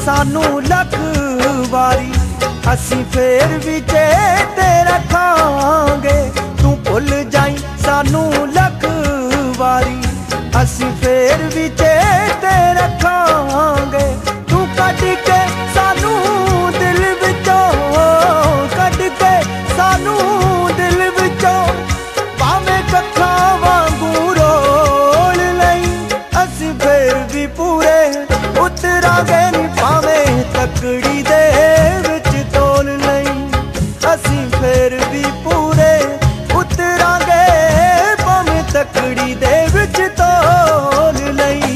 सानू लख वारी असी फेर भी चेते रखांगे। तू भुल जाई सानू लख वारी असी फेर भी चेते रखांगे। तू कट के सानू दिल विचों, कट के सानू दिल विचों, भावें कखां वांगू रोल लई असी फेर भी पूरे उतरांगे नी। भावें तकड़ी दे विच तोल लई असी फेर भी पूरे उतरांगे, भावें तकड़ी दे विच तोल लई।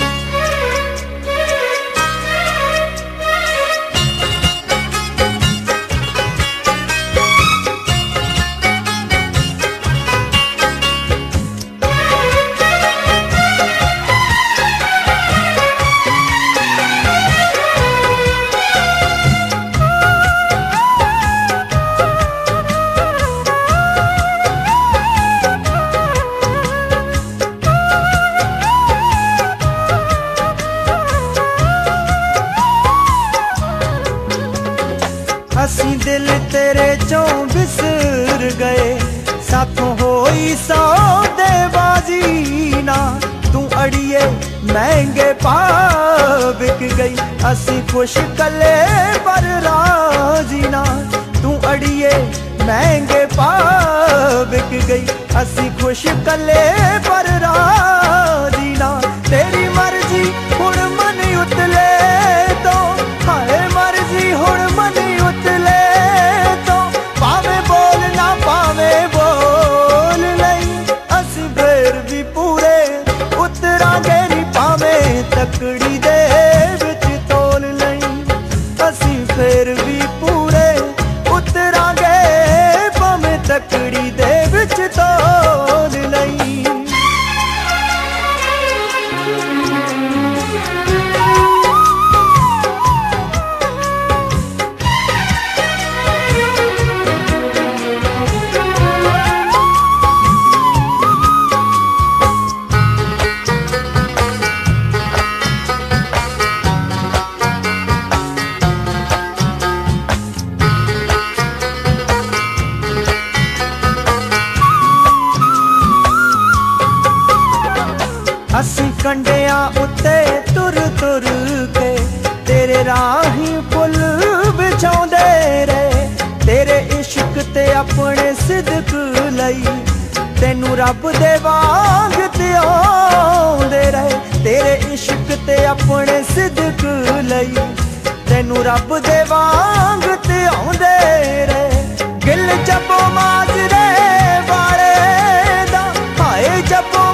असी दिल तेरे चों बिसर गए, साथों होई सौदेबाजी ना। तू अड़िए महंगे पा बिक गई, असी खुश कले पर राजी ना। तू अड़िए महंगे पा बिक गई, असी खुश कले पर राजी ना। तेरी मर्जी हुण मन उतले तो, हाय मर्जी हुण मन उतले तो, भावें बोल ना भावें बोल लई असी फेर भी पूरे उतरांगे नी। भावें तकड़ी दे विच तोल लई असी फेर भी पूरे उतरांगे, भावें तकड़ी दे विच तोल लई। असी कंडियां उत्ते तुर तुर के तेरे राही फुल बिछाउंदे रहे। तेरे इश्क ते अपने सिदक लई तेनू रब दे वांग ते आउंदे रहे। तेरे इश्क ते अपने सिदक लई तेनू रब दे वांग ते आउंदे रहे। गिल जपो माजरे वाले दा, हाय जपो